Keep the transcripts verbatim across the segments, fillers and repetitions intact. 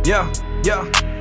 یا یا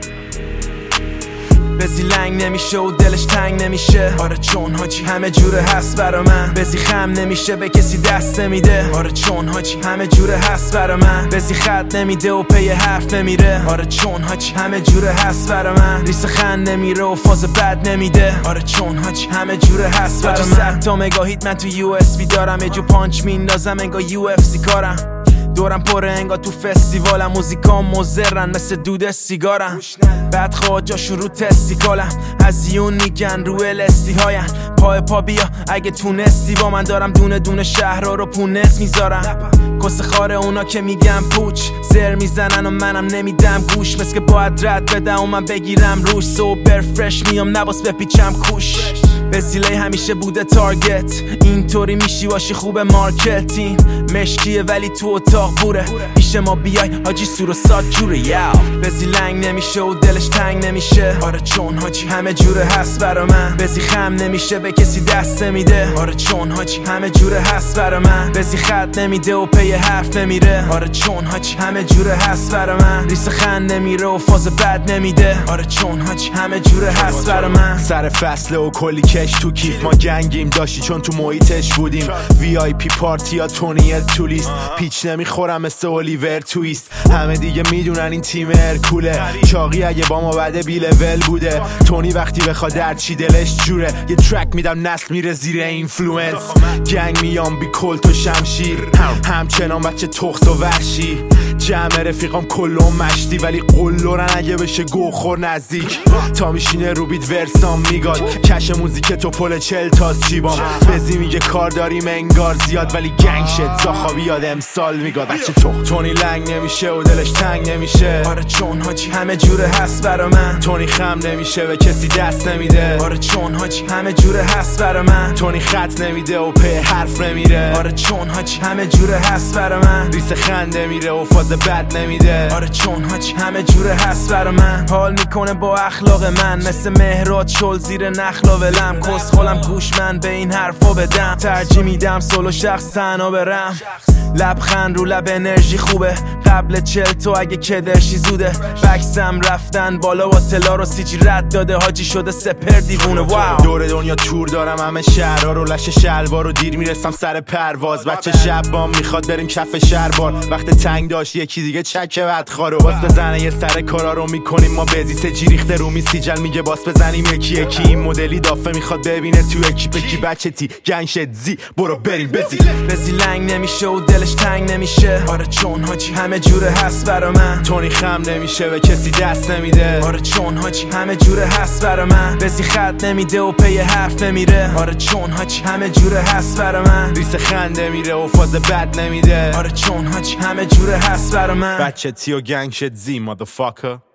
بزی لنگ نمیشه و دلش تنگ نمیشه. آره چون حاجی همه جوره هست برا من. بزی خم نمیشه به کسی دست نمیده. آره چون حاجی همه جوره هست برا من. بزی خط نمیده و پی حرف نمیره. آره چون حاجی همه جوره هست برا من. ریس خند نمیره و فاز بد نمیده. آره چون حاجی همه جوره هست برا من. صد تا مگاهیت من تو یو اس بی دارم. یه جو پانچ میندازم انگار یو اف سی کارم. دورم پره انگار تو فستیوالم. موزیکام مزرن مثل دود سیگارم. بعد خواجاشون رو تستیکالم. از یون میگن رو الستی هاین. پای پا بیا اگه تونستی با من. دارم دونه دونه شهرها رو پونس میذارم. کس خاره اونا که میگم پوچ زر میزنن و منم نمیدم گوش. مثل که باید رد بدم و من بگیرم روش. سوبر فرش میام نباس بپیچم کوش. بزیله همیشه بوده تارگت. اینطوری میشی باشی خوب مارکتین. مشکیه ولی تو اتاق بوره. پیش ما بیای حاجی سور و سات جوره. یاو بزی لنگ نمیشه و دلش تنگ نمیشه. آره چون حاجی همه جوره هست برا من. بزی خم نمیشه به کسی دست نمیده. آره چون حاجی همه جوره هست برا من. بزی خط نمیده و پی حرف نمیره. آره چون حاجی همه جوره هست برا من. ریس خند نمیره و فاز بد نمیده. آره چون حاجی همه جوره هست برا من. سر فصله و کلی کش تو کیف ما گنگیم داشتی چون تو محیطش بودیم. وی آی پی پارتی یا تونی تو لیست. پیچ نمیخورم مثل اولیور تویست. همه دیگه میدونن این تیم ارکوله. چاقی اگه با ما بده بی لول بوده. تونی وقتی بخواد در چی دلش جوره. یه ترک میدم نسل میره زیر اینفلوئنس. گنگ میام بی کلت و شمشیر. همچنان بچه تخت و ورشی. جمع رفیقام کلون مشتی ولی قلورن اگه بشه گوخور نزدیک. تا میشینه رو بیت ورسام میگاد. کش موزیک تو پل چل تاز چیبام. بزی میگه کار داریم انگار زیاد ولی گنگ شد زاخابی یاد امسال میگاد. بچه تخت تونی لنگ نمیشه و دلش تنگ نمیشه. آره چون حاجی همه جوره هست برا من. تونی خم نمیشه به کسی دست نمیده. آره چون حاجی همه جوره هست برا من. تونی خط نمیده و پی حرف نمیره. آره چون حاجی همه جوره هست برا من. ریس خنده میره و فاز بد نمیده. آره چون حاجی همه جوره هست برا من. حال میکنه با اخلاق من. مثل مهراد شل زیر نخلا ولم. کس خولم گوش من به این حرفا بدم. ترجیح میدم سولو شخص تنها برم. لبخند رو لب انرژی خوبه. قبل چل تو اگه کدرشی زوده. بکسم رفتن بالا و تلا رو سیچی رد داده. حاجی شده سپر دیوونه. واو دور دنیا تور دارم همه شهرها رو. لش شلوار رو دیر میرسم سر پرواز. بچه شب بام میخواد بریم کف شهربار. وقت تنگ داشت یکی دیگه چکه بدخوارو. باس بزنه یه سر کارا رو میکنیم ما. بزی سجی ریخته رو می سیجل میگه باس بزنیم یکی یکی. این مدلی دافه میخواد ببینه تو اکیپ کی. بچه تی گنگ شد زی برو بریم بزی. بزی لنگ نمیشه و دلش تنگ نمیشه. آره چون حاجی همه جوره هست برا من. تونی خم نمیشه به کسی دست نمیده. آره چون حاجی همه جوره هست برا من. بزی خط نمیده و پی حرف نمیره. آره چون حاجی همه جوره هست برا من. ریس خنده میره و فاز بد نمیده. آره چون حاجی همه جوره هست برا من. بچه تی و گنگ شد زی motherfucker.